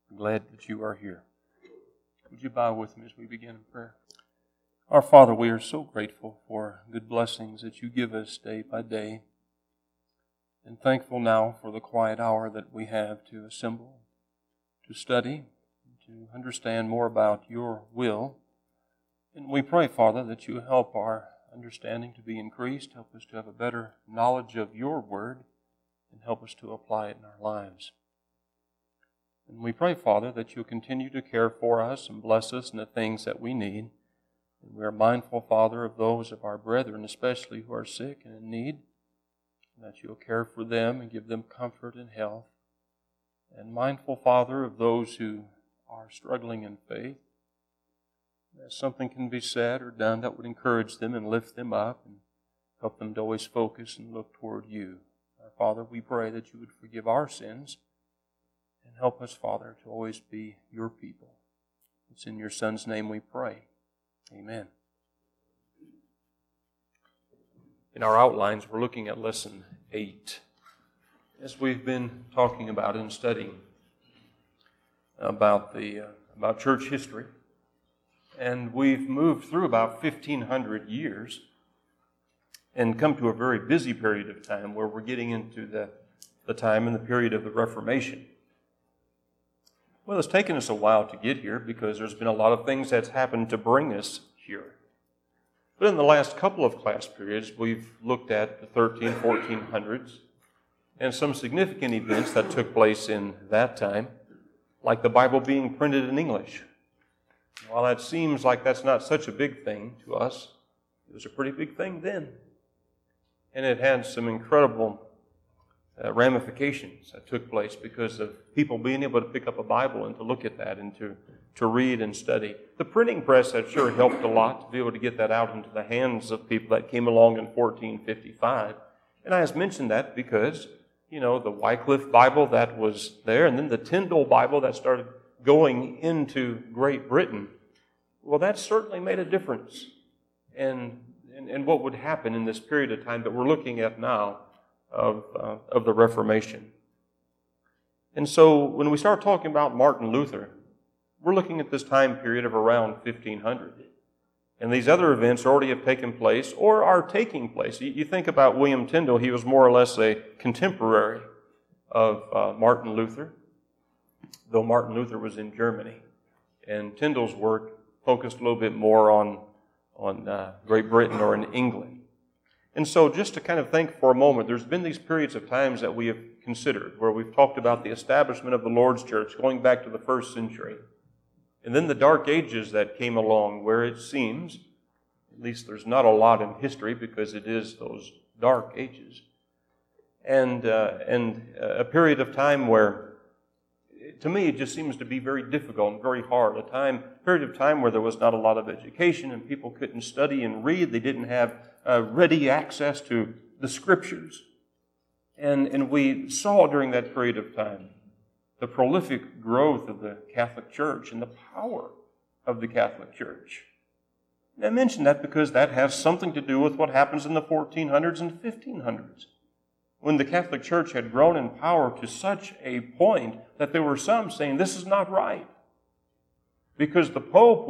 I'm glad that you are here. Would you bow with me as we begin in prayer? Our Father, we are so grateful for good blessings that you give us day by day, and thankful now for the quiet hour that we have to assemble, to study, to understand more about your will. And we pray, Father, that you help our understanding to be increased, help us to have a better knowledge of your word, and help us to apply it in our lives. And we pray, Father, that you'll continue to care for us and bless us in the things that we need. And we are mindful, Father, of those of our brethren, especially who are sick and in need, and that you'll care for them and give them comfort and health. And mindful, Father, of those who are struggling in faith, that something can be said or done that would encourage them and lift them up and help them to always focus and look toward you. Our Father, we pray that you would forgive our sins and help us, Father, to always be your people. It's in your Son's name we pray. Amen. In our outlines, we're looking at Lesson 8. As we've been talking about and studying about church history, and we've moved through about 1,500 years and come to a very busy period of time where we're getting into the time and the period of the Reformation. Well, it's taken us a while to get here because there's been a lot of things that's happened to bring us here. But in the last couple of class periods, we've looked at the 1400s and some significant events that took place in that time, like the Bible being printed in English. While that seems like that's not such a big thing to us, it was a pretty big thing then. And it had some incredible ramifications that took place because of people being able to pick up a Bible and to look at that and to read and study. The printing press had sure helped a lot to be able to get that out into the hands of people that came along in 1455. And I just mentioned that because, the Wycliffe Bible that was there, and then the Tyndale Bible that started going into Great Britain, well, that certainly made a difference in what would happen in this period of time that we're looking at now of the Reformation. And so when we start talking about Martin Luther, we're looking at this time period of around 1500. And these other events already have taken place or are taking place. You think about William Tyndale, he was more or less a contemporary of Martin Luther, though Martin Luther was in Germany. And Tyndale's work focused a little bit more on Great Britain or in England. And so just to kind of think for a moment, there's been these periods of times that we have considered where we've talked about the establishment of the Lord's Church going back to the first century. And then the Dark Ages that came along where it seems, at least there's not a lot in history because it is those Dark Ages. And a period of time where, to me, it just seems to be very difficult and very hard. A period of time where there was not a lot of education and people couldn't study and read. They didn't have ready access to the Scriptures. And we saw during that period of time the prolific growth of the Catholic Church and the power of the Catholic Church. And I mention that because that has something to do with what happens in the 1400s and 1500s, when the Catholic Church had grown in power to such a point that there were some saying this is not right, because the Pope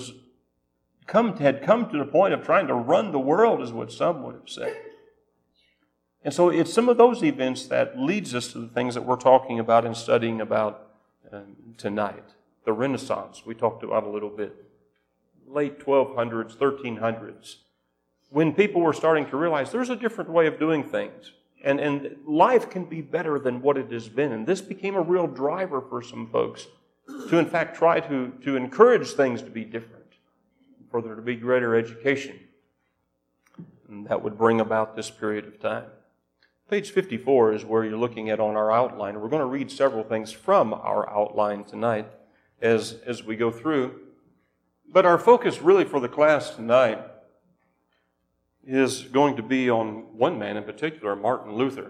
had come to the point of trying to run the world, is what some would have said. And so it's some of those events that leads us to the things that we're talking about and studying about tonight. The Renaissance, we talked about a little bit. Late 1200s, 1300s, when people were starting to realize there's a different way of doing things. And life can be better than what it has been. And this became a real driver for some folks to, in fact, try to encourage things to be different, for there to be greater education. And that would bring about this period of time. Page 54 is where you're looking at on our outline. We're going to read several things from our outline tonight as we go through. But our focus really for the class tonight is going to be on one man in particular, Martin Luther.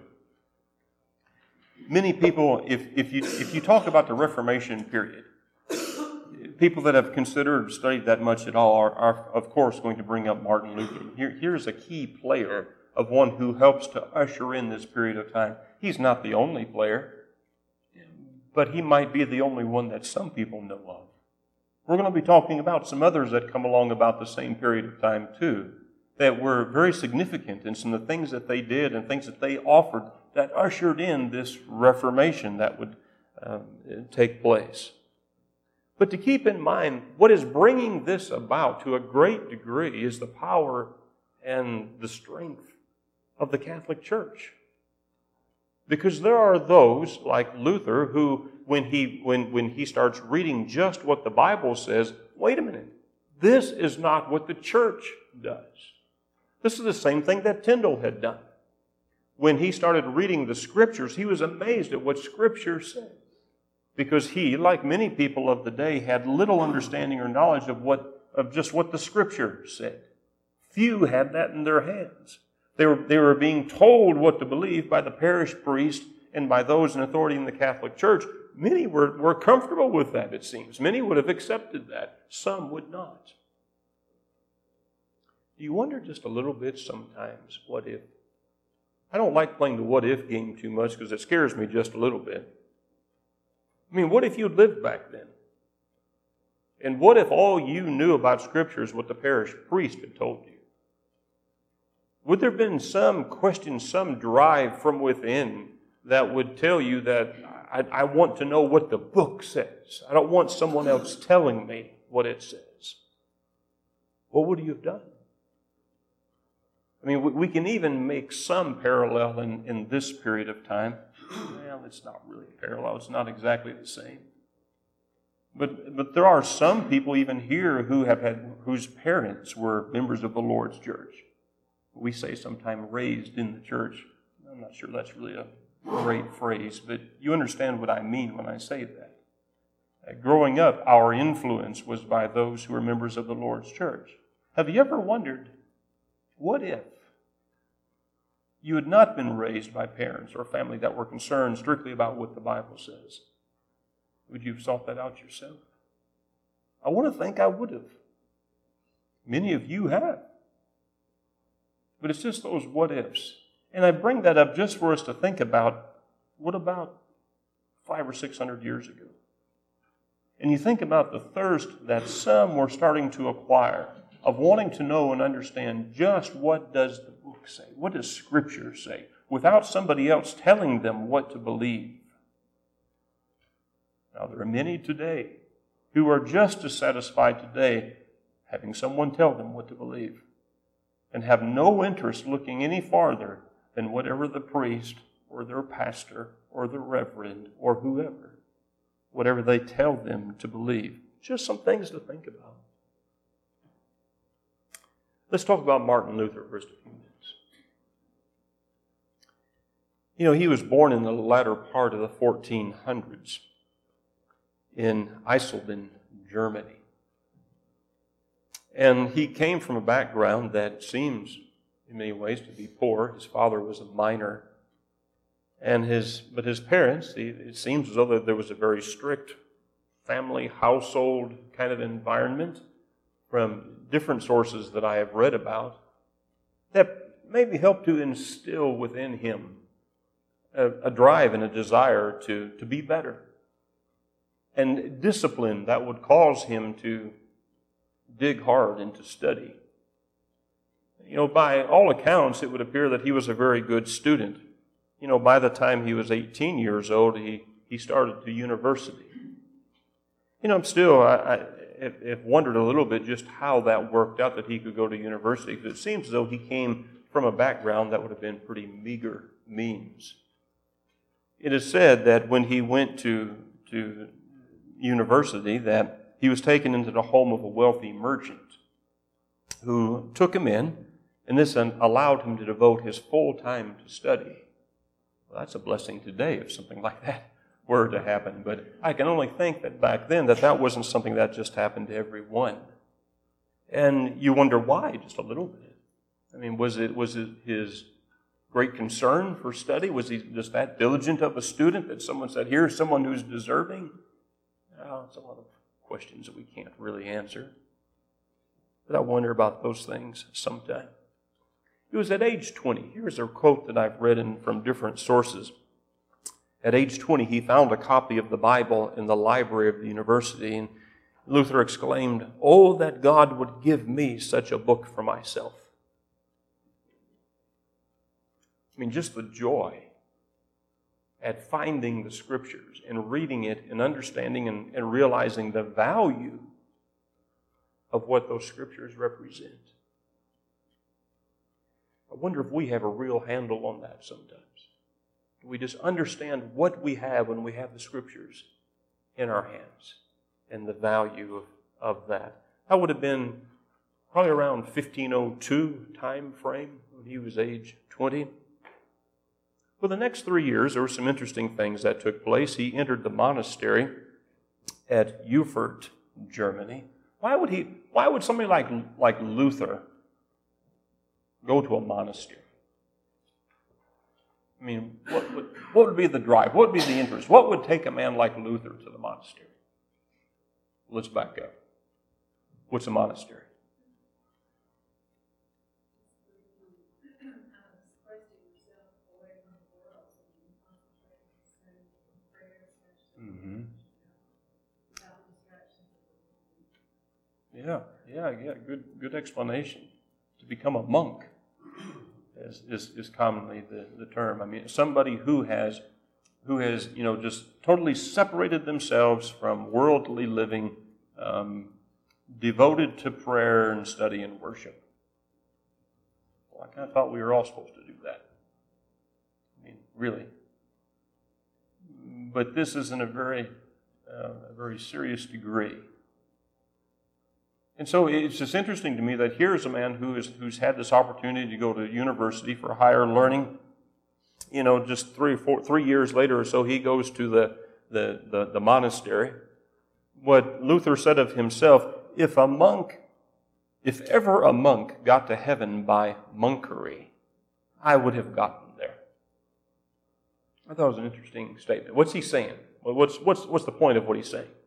Many people, if you talk about the Reformation period, people that have considered or studied that much at all are of course going to bring up Martin Luther. Here's a key player of one who helps to usher in this period of time. He's not the only player, but he might be the only one that some people know of. We're going to be talking about some others that come along about the same period of time too, that were very significant in some of the things that they did and things that they offered that ushered in this Reformation that would take place. But to keep in mind, what is bringing this about to a great degree is the power and the strength of the Catholic Church. Because there are those, like Luther, who, when he starts reading just what the Bible says, wait a minute, this is not what the Church does. This is the same thing that Tyndale had done. When he started reading the Scriptures, he was amazed at what Scripture said. Because he, like many people of the day, had little understanding or knowledge of just what the Scripture said. Few had that in their hands. They were being told what to believe by the parish priest and by those in authority in the Catholic Church. Many were comfortable with that, it seems. Many would have accepted that. Some would not. Do you wonder just a little bit sometimes, what if? I don't like playing the what if game too much because it scares me just a little bit. I mean, what if you'd lived back then? And what if all you knew about Scripture is what the parish priest had told you? Would there have been some question, some drive from within that would tell you that I want to know what the book says? I don't want someone else telling me what it says. What would you have done? I mean, we can even make some parallel in this period of time. Well, it's not really parallel. It's not exactly the same. But there are some people even here whose parents were members of the Lord's church. We say sometime raised in the church. I'm not sure that's really a great phrase, but you understand what I mean when I say that. Growing up, our influence was by those who were members of the Lord's church. Have you ever wondered, what if you had not been raised by parents or family that were concerned strictly about what the Bible says? Would you have sought that out yourself? I want to think I would have. Many of you have. But it's just those what ifs. And I bring that up just for us to think about, what about 500 or 600 years ago? And you think about the thirst that some were starting to acquire of wanting to know and understand just what does the book say? What does Scripture say? Without somebody else telling them what to believe. Now, there are many today who are just as satisfied today having someone tell them what to believe and have no interest looking any farther than whatever the priest or their pastor or the reverend or whoever, whatever they tell them to believe. Just some things to think about. Let's talk about Martin Luther for just a few minutes. You know, he was born in the latter part of the 1400s in Eisleben, Germany. And he came from a background that seems, in many ways, to be poor. His father was a miner. But his parents, it seems as though there was a very strict family, household kind of environment from different sources that I have read about that maybe helped to instill within him a drive and a desire to be better. And discipline that would cause him to dig hard and to study. You know, by all accounts, it would appear that he was a very good student. You know, by the time he was 18 years old, he started to university. You know, I'm still, I've wondered a little bit just how that worked out that he could go to university, because it seems as though he came from a background that would have been pretty meager means. It is said that when he went to university, that he was taken into the home of a wealthy merchant who took him in, and this allowed him to devote his full time to study. Well, that's a blessing today if something like that were to happen, but I can only think that back then that wasn't something that just happened to everyone. And you wonder why, just a little bit. I mean, was it his great concern for study? Was he just that diligent of a student that someone said, here's someone who's deserving? Well, it's a lot of questions that we can't really answer. But I wonder about those things sometime. It was at age 20. Here's a quote that I've read from different sources. At age 20, he found a copy of the Bible in the library of the university, and Luther exclaimed, "Oh, that God would give me such a book for myself." I mean, just the joy at finding the Scriptures and reading it and understanding and realizing the value of what those Scriptures represent. I wonder if we have a real handle on that sometimes. Do we just understand what we have when we have the Scriptures in our hands and the value of that? That would have been probably around 1502 time frame when he was age 20. For the next 3 years, there were some interesting things that took place. He entered the monastery at Erfurt, Germany. Why would somebody like Luther go to a monastery? I mean, what would be the drive? What would be the interest? What would take a man like Luther to the monastery? Let's back up. What's a monastery? Mm-hmm. Yeah. Good explanation. To become a monk is commonly the term. I mean, somebody who has just totally separated themselves from worldly living, devoted to prayer and study and worship. Well, I kind of thought we were all supposed to do that. I mean, really. But this is in a very serious degree. And so it's just interesting to me that here's a man who's had this opportunity to go to university for higher learning. Just 3 years later or so, he goes to the monastery. What Luther said of himself, if ever a monk got to heaven by monkery, I would have gotten there. I thought it was an interesting statement. What's he saying? What's the point of what he's saying?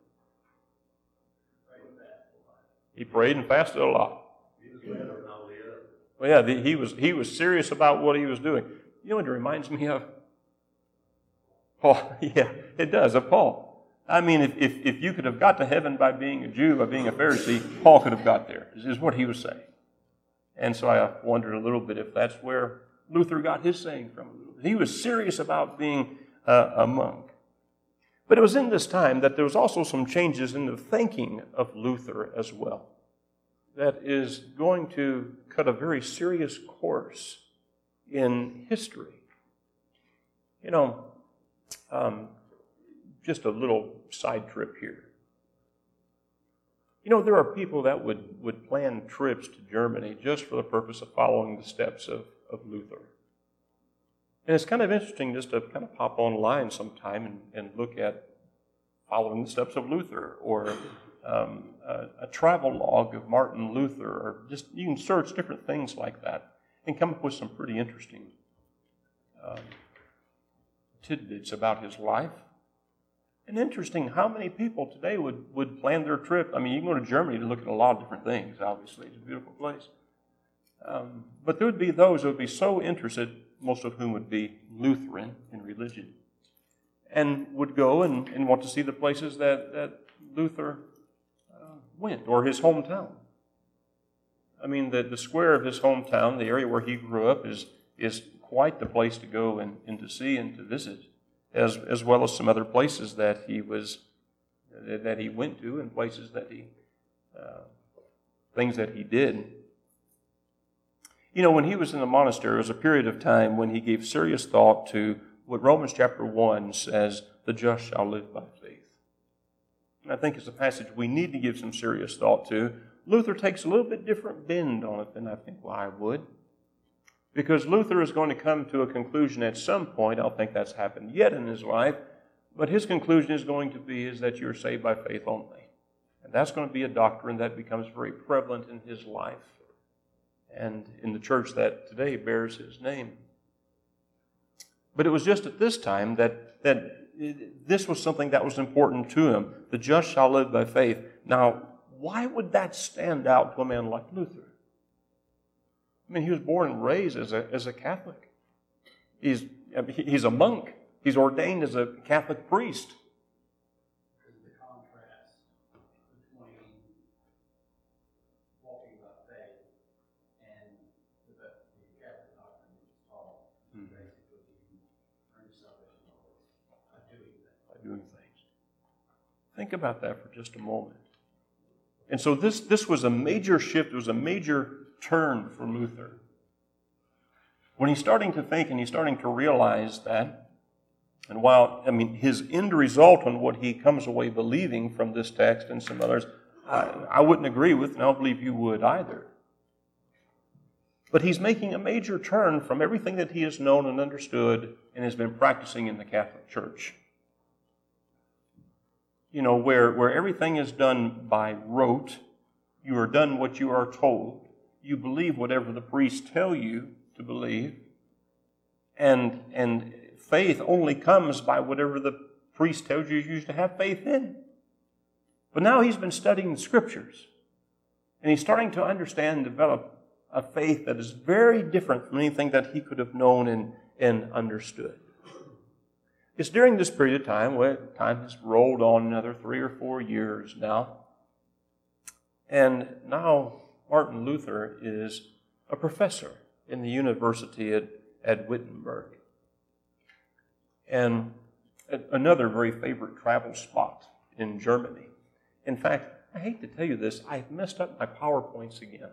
He prayed and fasted a lot. Well, yeah, he was serious about what he was doing. You know what it reminds me of? Paul. Yeah, it does, of Paul. I mean, if you could have got to heaven by being a Jew, by being a Pharisee, Paul could have got there, is what he was saying. And so I wondered a little bit if that's where Luther got his saying from. He was serious about being a monk. But it was in this time that there was also some changes in the thinking of Luther as well. That is going to cut a very serious course in history. Just a little side trip here. There are people that would plan trips to Germany just for the purpose of following the steps of Luther. And it's kind of interesting just to kind of pop online sometime and look at following the steps of Luther, or a travel log of Martin Luther, or just you can search different things like that and come up with some pretty interesting tidbits about his life. And interesting how many people today would plan their trip. I mean, you can go to Germany to look at a lot of different things, obviously. It's a beautiful place. But there would be those who would be so interested, most of whom would be Lutheran in religion, and would go and want to see the places that Luther went, or his hometown. I mean, the square of his hometown, the area where he grew up, is quite the place to go and to see and to visit, as well as some other places that he went to, and places that things that he did. When he was in the monastery, it was a period of time when he gave serious thought to what Romans chapter 1 says, the just shall live by faith. And I think it's a passage we need to give some serious thought to. Luther takes a little bit different bend on it than I think I would. Because Luther is going to come to a conclusion at some point. I don't think that's happened yet in his life. But his conclusion is going to be is that you're saved by faith only. And that's going to be a doctrine that becomes very prevalent in his life and in the church that today bears his name. But it was just at this time that this was something that was important to him. The just shall live by faith. Now, why would that stand out to a man like Luther? I mean, he was born and raised as a Catholic. He's a monk. He's ordained as a Catholic priest. The contrast between walking by faith and the Catholic doctrine which is taught, basically you earn salvation by doing things. Think about that for just a moment. And so this was a major shift. It was a major turn for Luther. When he's starting to think and he's starting to realize that, and while, his end result on what he comes away believing from this text and some others, I wouldn't agree with, and I don't believe you would either. But he's making a major turn from everything that he has known and understood and has been practicing in the Catholic Church. Where everything is done by rote, you are done what you are told, you believe whatever the priests tell you to believe, and faith only comes by whatever the priest tells you to have faith in. But now he's been studying the Scriptures, and he's starting to understand and develop a faith that is very different from anything that he could have known and understood. It's during this period of time, where time has rolled on another 3 or 4 years now, and now Martin Luther is a professor in the university at Wittenberg. And another very favorite travel spot in Germany. In fact, I hate to tell you this, I've messed up my PowerPoints again.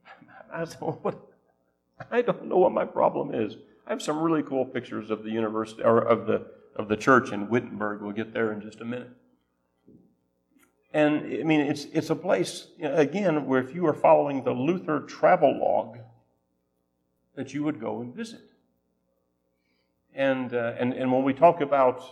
I don't know what my problem is. I have some really cool pictures of the university, or of the church in Wittenberg. We'll get there in just a minute. And it's a place, again, where if you are following the Luther travel log, that you would go and visit. And when we talk about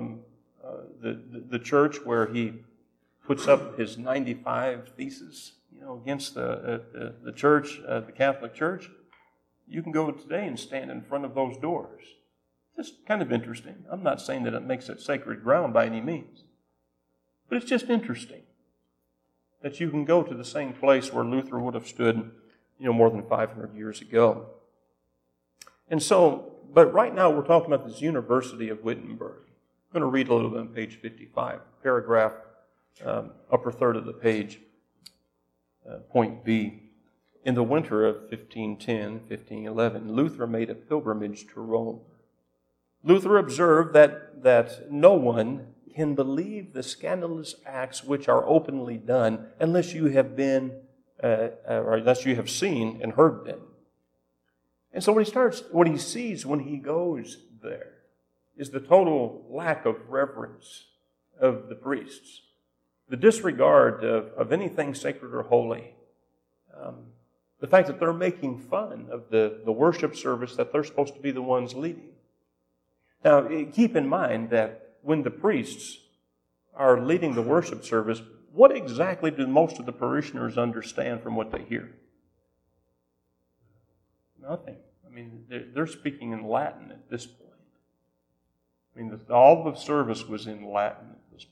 the church where he puts up his 95 theses, against the church, the Catholic Church, you can go today and stand in front of those doors. Just kind of interesting. I'm not saying that it makes it sacred ground by any means. But it's just interesting that you can go to the same place where Luther would have stood, more than 500 years ago. And so, but right now we're talking about this University of Wittenberg. I'm going to read a little bit on page 55, paragraph, upper third of the page, point B. In the winter of 1510, 1511, Luther made a pilgrimage to Rome. Luther observed that no one can believe the scandalous acts which are openly done unless you have been, or unless you have seen and heard them. And so what he sees when he goes there is the total lack of reverence of the priests, the disregard of anything sacred or holy, the fact that they're making fun of the worship service that they're supposed to be the ones leading. Now, keep in mind that when the priests are leading the worship service, what exactly do most of the parishioners understand from what they hear? Nothing. They're speaking in Latin at this point. All the service was in Latin at this point.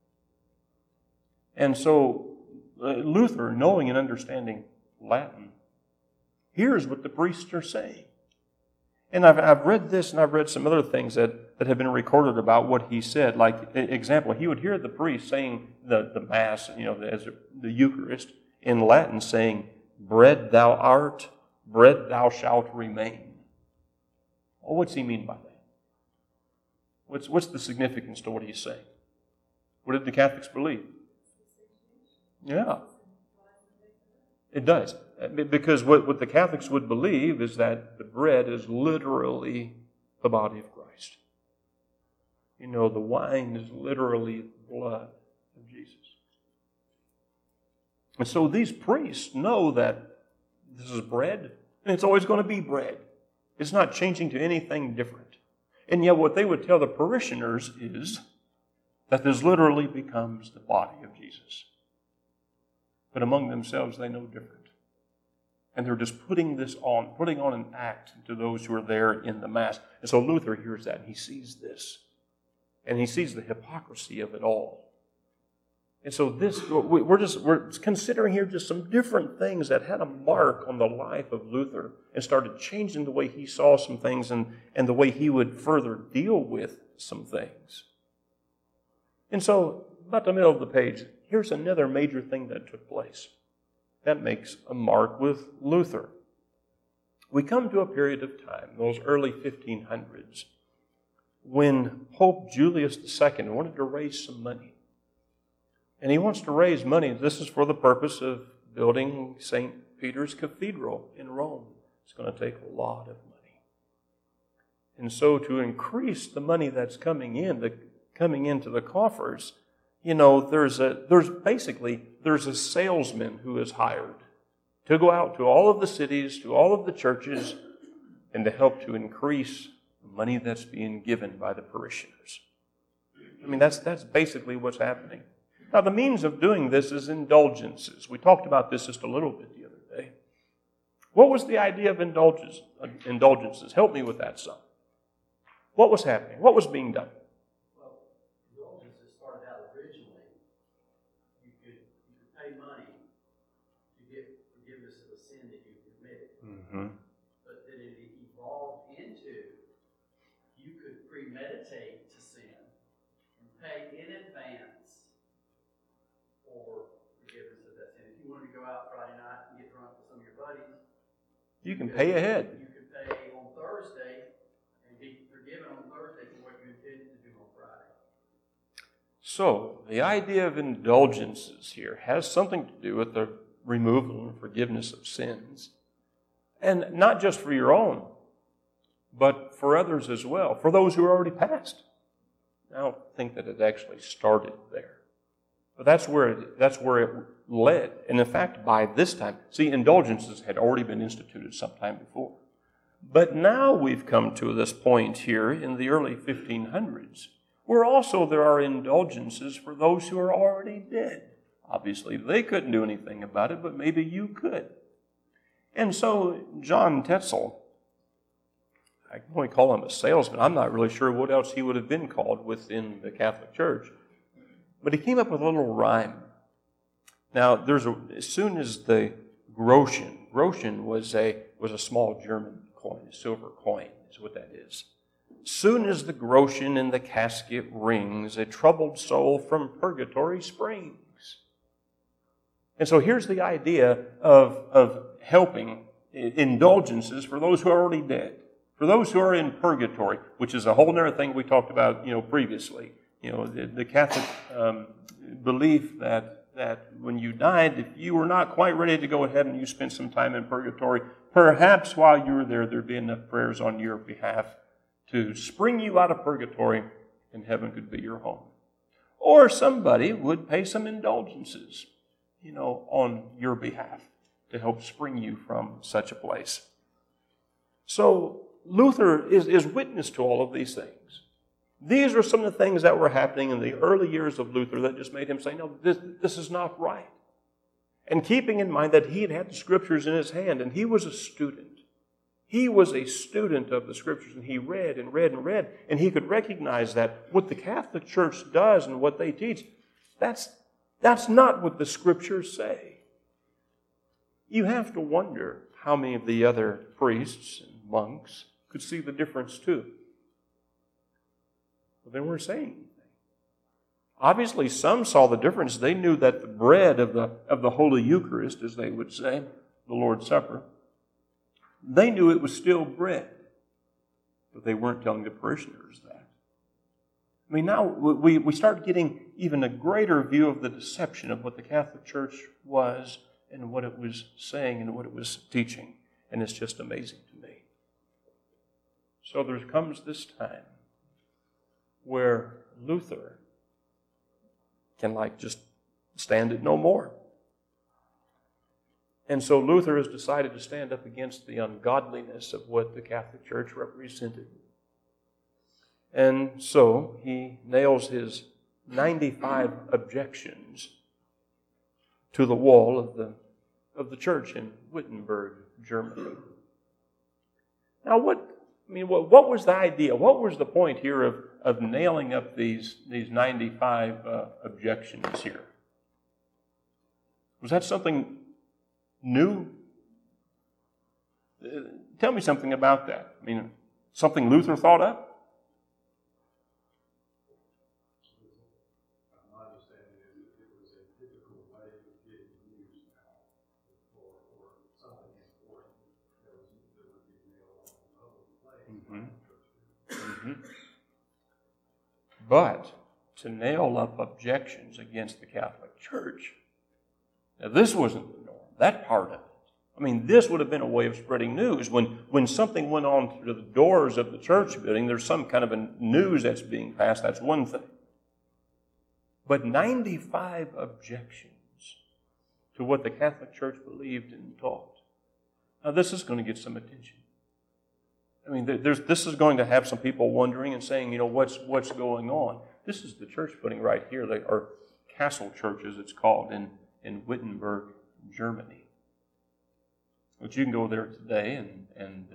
And so Luther, knowing and understanding Latin, here's what the priests are saying. And I've read this, and I've read some other things that have been recorded about what he said. Like, example, he would hear the priest saying the Mass, as the Eucharist, in Latin saying, "Bread thou art, bread thou shalt remain." Well, what's he mean by that? What's the significance to what he's saying? What did the Catholics believe? Yeah. It does. Because what the Catholics would believe is that the bread is literally the body of Christ. The wine is literally the blood of Jesus. And so these priests know that this is bread, and it's always going to be bread. It's not changing to anything different. And yet what they would tell the parishioners is that this literally becomes the body of Jesus. But among themselves, they know different. And they're just putting on an act to those who are there in the Mass. And so Luther hears that, and he sees this. And he sees the hypocrisy of it all. And so we're considering here just some different things that had a mark on the life of Luther and started changing the way he saw some things and the way he would further deal with some things. And so, about the middle of the page, here's another major thing that took place. That makes a mark with Luther. We come to a period of time, those early 1500s, when Pope Julius II wanted to raise some money. And he wants to raise money. This is for the purpose of building St. Peter's Cathedral in Rome. It's going to take a lot of money. And so to increase the money that's coming into the coffers, there's a salesman who is hired to go out to all of the cities, to all of the churches, and to help to increase the money that's being given by the parishioners. That's basically what's happening. Now, the means of doing this is indulgences. We talked about this just a little bit the other day. What was the idea of indulgences? Help me with that, son. What was happening? What was being done? Well, indulgences started out originally. You could pay money to get forgiveness of a sin that you committed. Mm-hmm. But then it evolved into you could premeditate to sin and pay in advance for forgiveness of that sin. If you wanted to go out Friday night and get drunk with some of your buddies, you can pay ahead. You could pay on Thursday and be forgiven on Thursday for what you intended to do on Friday. So, the idea of indulgences here has something to do with the removal and forgiveness of sins. And not just for your own, but for others as well, for those who are already past. I don't think that it actually started there. But that's where it led. And in fact, by this time, indulgences had already been instituted sometime before. But now we've come to this point here in the early 1500s, where also there are indulgences for those who are already dead. Obviously, they couldn't do anything about it, but maybe you could. And so John Tetzel, I can only call him a salesman. I'm not really sure what else he would have been called within the Catholic Church. But he came up with a little rhyme. Now, as soon as the Groschen was a small German coin, a silver coin is what that is. Soon as the Groschen in the casket rings, a troubled soul from purgatory springs. And so here's the idea of helping indulgences for those who are already dead, for those who are in purgatory, which is a whole other thing we talked about, previously. The Catholic belief that when you died, if you were not quite ready to go to heaven, you spent some time in purgatory, perhaps while you were there'd be enough prayers on your behalf to spring you out of purgatory and heaven could be your home. Or somebody would pay some indulgences, on your behalf to help spring you from such a place. So Luther is witness to all of these things. These are some of the things that were happening in the early years of Luther that just made him say, no, this is not right. And keeping in mind that he had the Scriptures in his hand, and he was a student. He was a student of the Scriptures, and he read and read and read, and he could recognize that what the Catholic Church does and what they teach, that's not what the Scriptures say. You have to wonder how many of the other priests and monks could see the difference too. But they weren't saying anything. Obviously, some saw the difference. They knew that the bread of the Holy Eucharist, as they would say, the Lord's Supper, they knew it was still bread. But they weren't telling the parishioners that. Now we start getting even a greater view of the deception of what the Catholic Church was and what it was saying and what it was teaching. And it's just amazing to me. So there comes this time where Luther can just stand it no more. And so Luther has decided to stand up against the ungodliness of what the Catholic Church represented. And so he nails his 95 objections to the wall of the church in Wittenberg, Germany. Now what was the idea? What was the point here of nailing up these 95 objections here? Was that something new? Tell me something about that. Something Luther thought up? But to nail up objections against the Catholic Church, now this wasn't the norm, that part of it. I mean, this would have been a way of spreading news. When something went on through the doors of the church building, there's some kind of a news that's being passed, that's one thing. But 95 objections to what the Catholic Church believed and taught. Now, this is going to get some attention. I mean, this is going to have some people wondering and saying, you know, what's going on? This is the church building right here, or Castle Church as it's called, in Wittenberg, Germany. But you can go there today and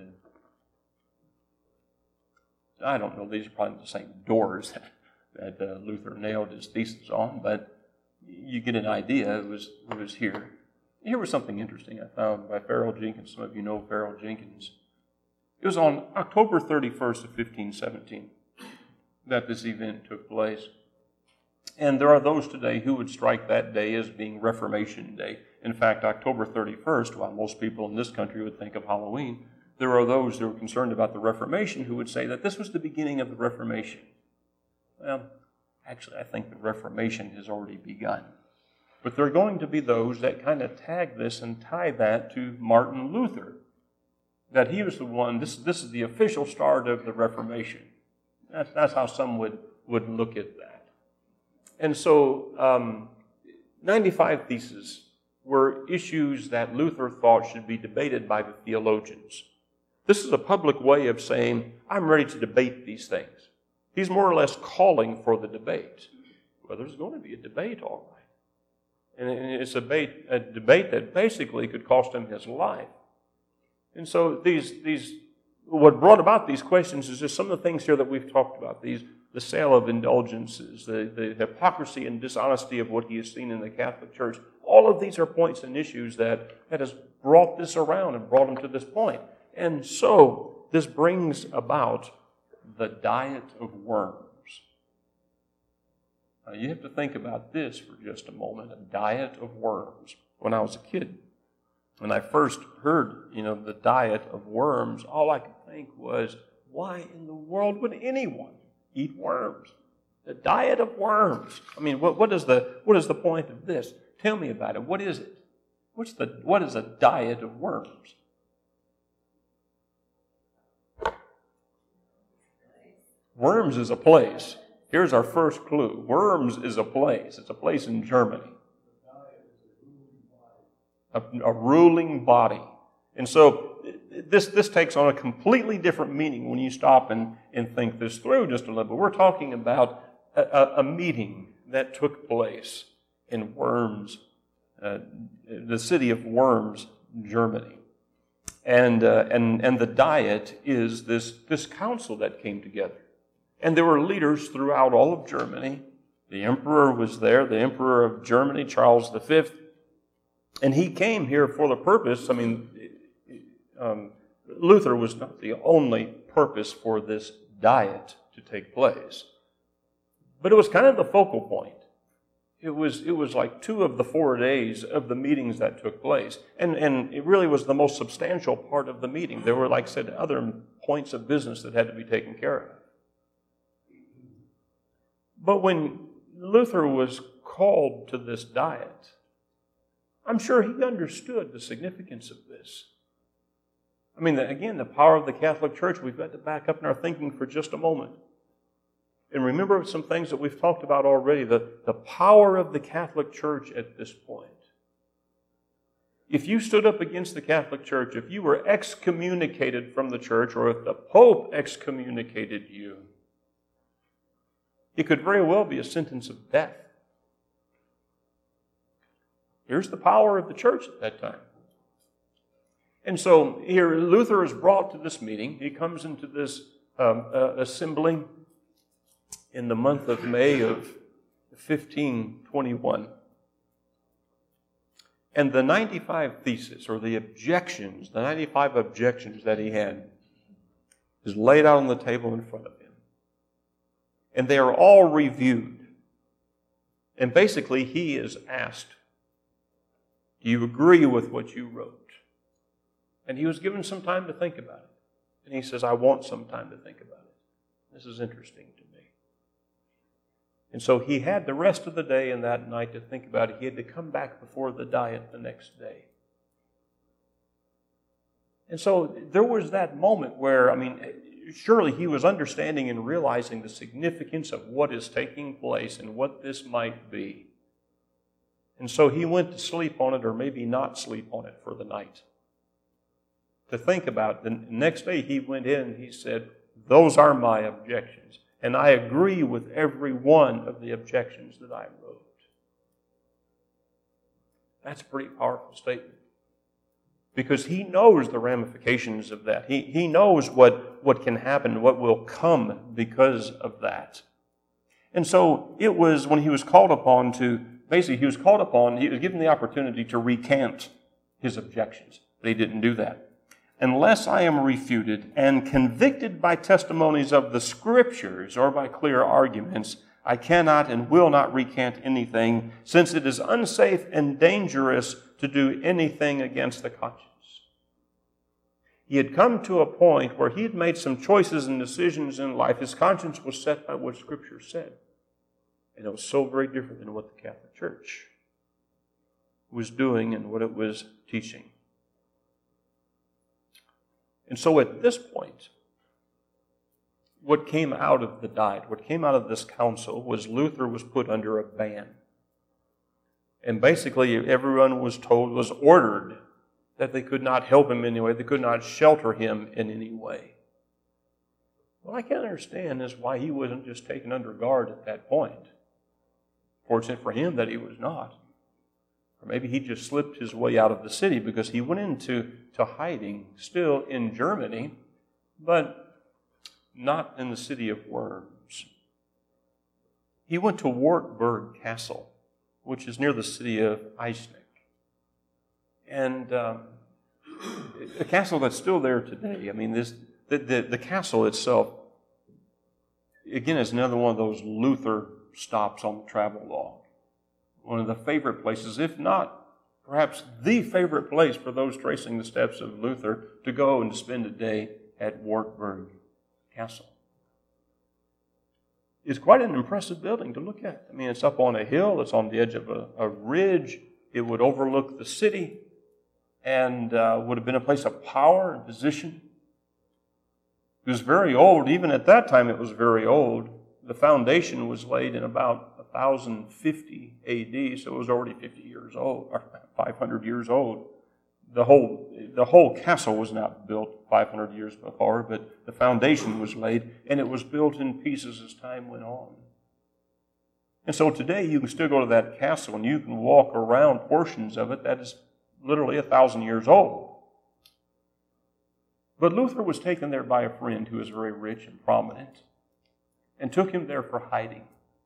I don't know, these are probably the same doors that Luther nailed his thesis on, but you get an idea. It was here. Here was something interesting I found by Farrell Jenkins. Some of you know Farrell Jenkins. It was on October 31st of 1517 that this event took place. And there are those today who would strike that day as being Reformation Day. In fact, October 31st, while most people in this country would think of Halloween, there are those who are concerned about the Reformation who would say that this was the beginning of the Reformation. Well, actually, I think the Reformation has already begun. But there are going to be those that kind of tag this and tie that to Martin Luther, that he was the one, this is the official start of the Reformation. That's how some would look at that. And so 95 theses were issues that Luther thought should be debated by the theologians. This is a public way of saying, I'm ready to debate these things. He's more or less calling for the debate. Well, there's going to be a debate, all right. And it's a debate that basically could cost him his life. And so what brought about these questions is just some of the things here that we've talked about, the sale of indulgences, the hypocrisy and dishonesty of what he has seen in the Catholic Church. All of these are points and issues that has brought this around and brought him to this point. And so this brings about the diet of worms. Now you have to think about this for just a moment, a diet of worms. When I was a kid, when I first heard, the diet of worms, all I could think was, why in the world would anyone eat worms? The diet of worms. I mean, what is the point of this? Tell me about it. What is it? What is a diet of worms? Worms is a place. Here's our first clue. Worms is a place. It's a place in Germany. A ruling body. And so this takes on a completely different meaning when you stop and think this through just a little bit. We're talking about a meeting that took place in Worms, the city of Worms, Germany. And the diet is this council that came together. And there were leaders throughout all of Germany. The emperor was there, the emperor of Germany, Charles V. And he came here for the purpose, Luther was not the only purpose for this diet to take place. But it was kind of the focal point. It was like 2 of the 4 days of the meetings that took place. And it really was the most substantial part of the meeting. There were, like I said, other points of business that had to be taken care of. But when Luther was called to this diet, I'm sure he understood the significance of this. I mean, again, the power of the Catholic Church, we've got to back up in our thinking for just a moment. And remember some things that we've talked about already, the power of the Catholic Church at this point. If you stood up against the Catholic Church, if you were excommunicated from the church, or if the Pope excommunicated you, it could very well be a sentence of death. Here's the power of the church at that time. And so here Luther is brought to this meeting. He comes into this assembly in the month of May of 1521. And the 95 theses, or the objections, the 95 objections that he had, is laid out on the table in front of him. And they are all reviewed. And basically he is asked, do you agree with what you wrote? And he was given some time to think about it. And he says, I want some time to think about it. This is interesting to me. And so he had the rest of the day and that night to think about it. He had to come back before the diet the next day. And so there was that moment where, surely he was understanding and realizing the significance of what is taking place and what this might be. And so he went to sleep on it, or maybe not sleep on it for the night, to think about it. The next day he went in and he said, those are my objections. And I agree with every one of the objections that I wrote. That's a pretty powerful statement. Because he knows the ramifications of that. He knows what can happen, what will come because of that. And so it was when he was called upon to, he was given the opportunity to recant his objections. But he didn't do that. Unless I am refuted and convicted by testimonies of the Scriptures or by clear arguments, I cannot and will not recant anything, since it is unsafe and dangerous to do anything against the conscience. He had come to a point where he had made some choices and decisions in life. His conscience was set by what Scripture said. And it was so very different than what the Catholic Church was doing and what it was teaching. And so at this point, what came out of the Diet, what came out of this council, was Luther was put under a ban. And basically everyone was ordered that they could not help him in any way, they could not shelter him in any way. What I can't understand is why he wasn't just taken under guard at that point. Fortunate for him that he was not. Or maybe he just slipped his way out of the city, because he went into hiding still in Germany, but not in the city of Worms. He went to Wartburg Castle, which is near the city of Eisenach. And a castle that's still there today. The castle itself, again, is another one of those Luther stops on the travel log. One of the favorite places, if not perhaps the favorite place for those tracing the steps of Luther, to go and to spend a day at Wartburg Castle. It's quite an impressive building to look at. It's up on a hill, it's on the edge of a ridge. It would overlook the city and would have been a place of power and position. It was very old. Even at that time, it was very old. The foundation was laid in about 1050 AD, so it was already 50 years old, or 500 years old. The whole castle was not built 500 years before, but the foundation was laid, and it was built in pieces as time went on. And so today you can still go to that castle and you can walk around portions of it that is literally 1,000 years old. But Luther was taken there by a friend who was very rich and prominent and took him there for hiding.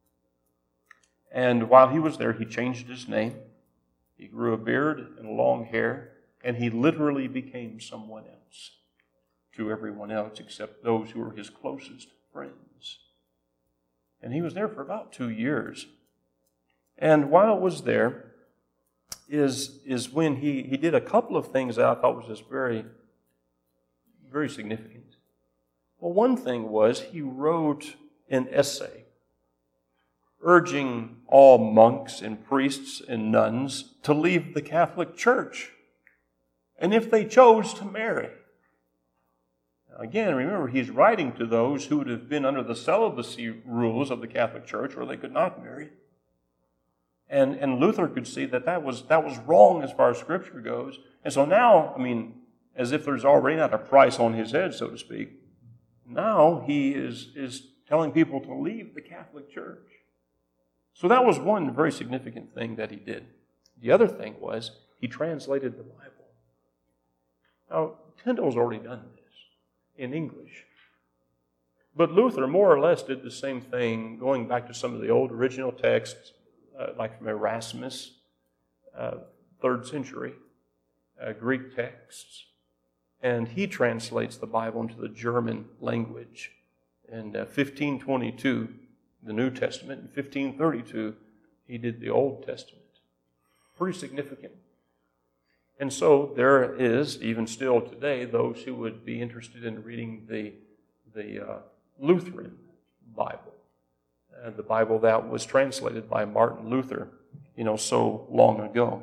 And while he was there, he changed his name. He grew a beard and long hair, and he literally became someone else to everyone else except those who were his closest friends. And he was there for about 2 years. And while it was there is when he did a couple of things that I thought was just very, very significant. Well, one thing was he wrote an essay urging all monks and priests and nuns to leave the Catholic Church, and if they chose, to marry. Now again, remember, he's writing to those who would have been under the celibacy rules of the Catholic Church, where they could not marry. And Luther could see that was wrong as far as Scripture goes. And so now, as if there's already not a price on his head, so to speak, now he is telling people to leave the Catholic Church. So that was one very significant thing that he did. The other thing was he translated the Bible. Now, Tyndale's already done this in English. But Luther more or less did the same thing, going back to some of the old original texts, like from Erasmus, 3rd century, Greek texts. And he translates the Bible into the German language. In 1522, the New Testament. In 1532, he did the Old Testament. Pretty significant. And so there is, even still today, those who would be interested in reading the Lutheran Bible, the Bible that was translated by Martin Luther, so long ago.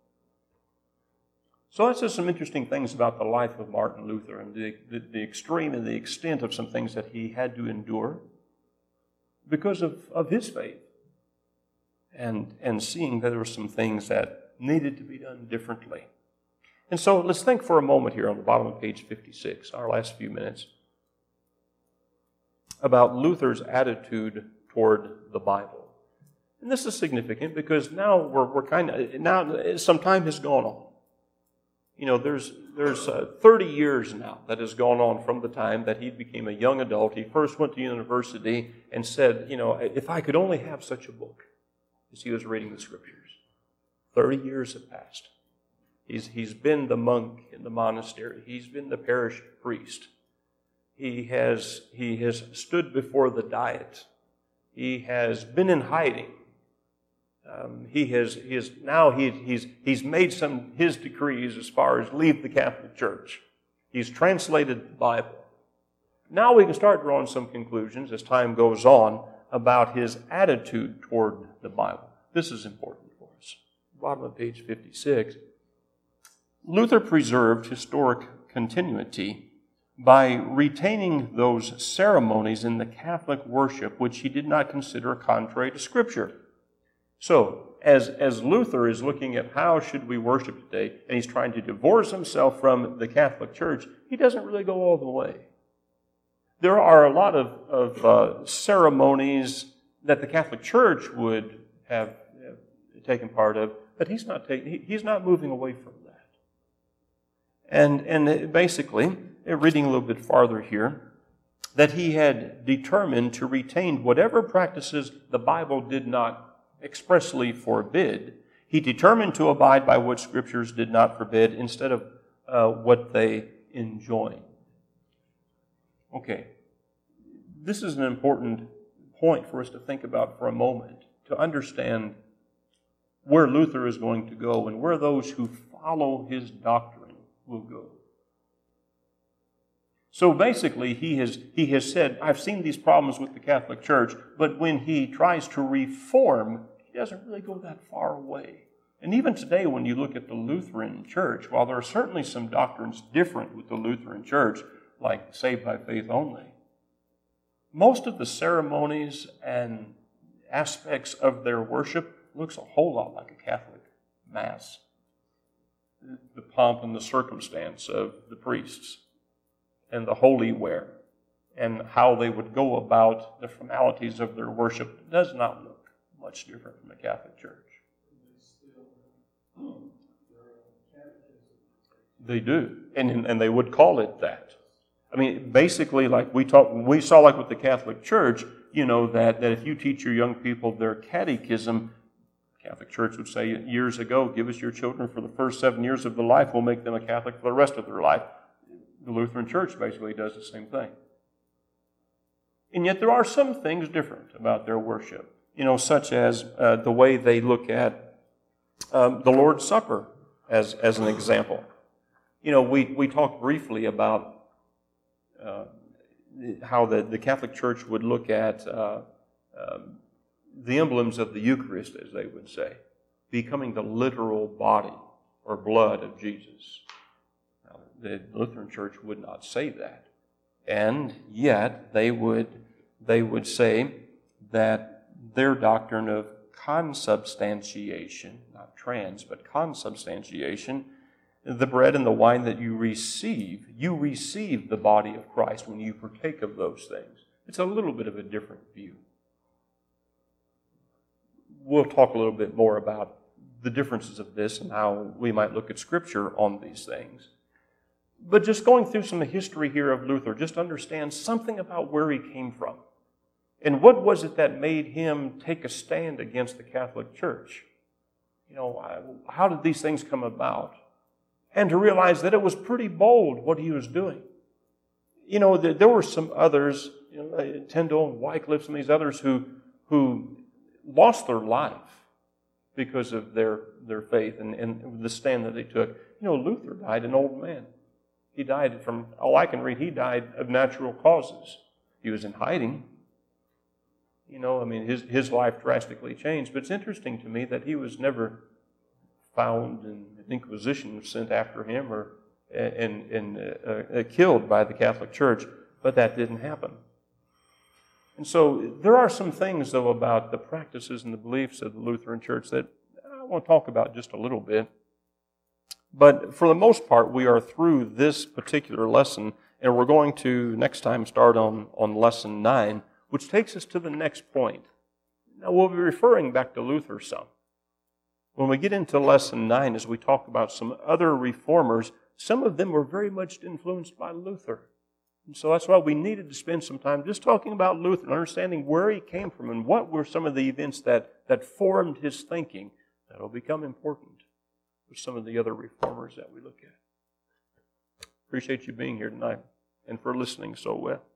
So that's just some interesting things about the life of Martin Luther and the extreme and the extent of some things that he had to endure because of his faith. And seeing that there were some things that needed to be done differently. And so let's think for a moment here on the bottom of page 56, our last few minutes, about Luther's attitude toward the Bible. And this is significant because now now some time has gone on. There's 30 years now that has gone on from the time that he became a young adult. He first went to university and said, if I could only have such a book as he was reading the Scriptures. 30 years have passed. He's been the monk in the monastery. He's been the parish priest. He has stood before the Diet. He has been in hiding. He's made his decrees as far as leave the Catholic Church. He's translated the Bible. Now we can start drawing some conclusions as time goes on about his attitude toward the Bible. This is important for us. Bottom of page 56. Luther preserved historic continuity by retaining those ceremonies in the Catholic worship which he did not consider contrary to Scripture. So, as Luther is looking at how should we worship today, and he's trying to divorce himself from the Catholic Church, he doesn't really go all the way. There are a lot of ceremonies that the Catholic Church would have taken part of, but he's not moving away from that. And basically, reading a little bit farther here, that he had determined to retain whatever practices the Bible did not expressly forbid. He determined to abide by what Scriptures did not forbid instead of what they enjoined. Okay, this is an important point for us to think about for a moment, to understand where Luther is going to go and where those who follow his doctrine will go. So basically, he has said, I've seen these problems with the Catholic Church, but when he tries to reform, he doesn't really go that far away. And even today, when you look at the Lutheran Church, while there are certainly some doctrines different with the Lutheran Church, like saved by faith only, most of the ceremonies and aspects of their worship looks a whole lot like a Catholic Mass. The pomp and the circumstance of the priests and the holy wear and how they would go about the formalities of their worship does not look much different from the Catholic Church. They do, and they would call it that. I mean, basically, like we saw like with the Catholic Church, that if you teach your young people their catechism, the Catholic Church would say years ago, give us your children for the first 7 years of their life, we'll make them a Catholic for the rest of their life. The Lutheran Church basically does the same thing. And yet there are some things different about their worship, such as the way they look at the Lord's Supper as an example. We talked briefly about how the Catholic Church would look at the emblems of the Eucharist, as they would say, becoming the literal body or blood of Jesus. Now, the Lutheran Church would not say that. And yet they would say that their doctrine of consubstantiation, not trans, but consubstantiation, the bread and the wine that you receive the body of Christ when you partake of those things. It's a little bit of a different view. We'll talk a little bit more about the differences of this and how we might look at Scripture on these things. But just going through some history here of Luther, just understand something about where he came from. And what was it that made him take a stand against the Catholic Church? How did these things come about? And to realize that it was pretty bold what he was doing. There were some others, Tyndale and Wycliffe, some of these others who lost their life because of their faith and the stand that they took. Luther died an old man. He died from, all I can read, he died of natural causes. He was in hiding. You know, I mean, his life drastically changed. But it's interesting to me that he was never found and an inquisition was sent after him or killed by the Catholic Church. But that didn't happen. And so there are some things, though, about the practices and the beliefs of the Lutheran Church that I want to talk about just a little bit. But for the most part, we are through this particular lesson, and we're going to next time start on lesson 9, which takes us to the next point. Now, we'll be referring back to Luther some. When we get into lesson 9, as we talk about some other reformers, some of them were very much influenced by Luther. And so that's why we needed to spend some time just talking about Luther and understanding where he came from and what were some of the events that formed his thinking that will become important for some of the other reformers that we look at. Appreciate you being here tonight and for listening so well.